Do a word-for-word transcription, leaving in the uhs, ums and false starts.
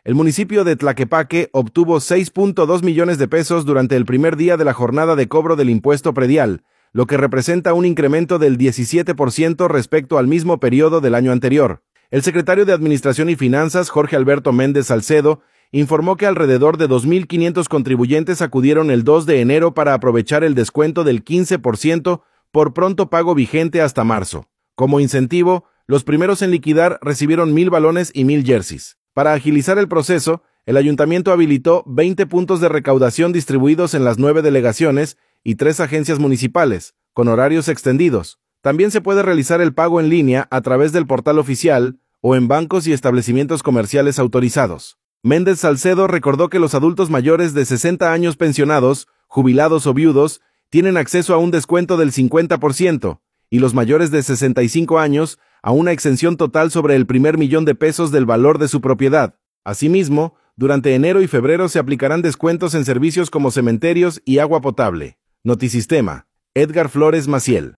El municipio de Tlaquepaque obtuvo seis punto dos millones de pesos durante el primer día de la jornada de cobro del impuesto predial, lo que representa un incremento del diecisiete por ciento respecto al mismo periodo del año anterior. El secretario de Administración y Finanzas, Jorge Alberto Méndez Salcedo, informó que alrededor de dos mil quinientos contribuyentes acudieron el dos de enero para aprovechar el descuento del quince por ciento por pronto pago vigente hasta marzo. Como incentivo, los primeros en liquidar recibieron mil balones y mil jerseys. Para agilizar el proceso, el ayuntamiento habilitó veinte puntos de recaudación distribuidos en las nueve delegaciones y tres agencias municipales, con horarios extendidos. También se puede realizar el pago en línea a través del portal oficial o en bancos y establecimientos comerciales autorizados. Méndez Salcedo recordó que los adultos mayores de sesenta años pensionados, jubilados o viudos, tienen acceso a un descuento del cincuenta por ciento, y los mayores de sesenta y cinco años a una exención total sobre el primer millón de pesos del valor de su propiedad. Asimismo, durante enero y febrero se aplicarán descuentos en servicios como cementerios y agua potable. Notisistema. Edgar Flores Maciel.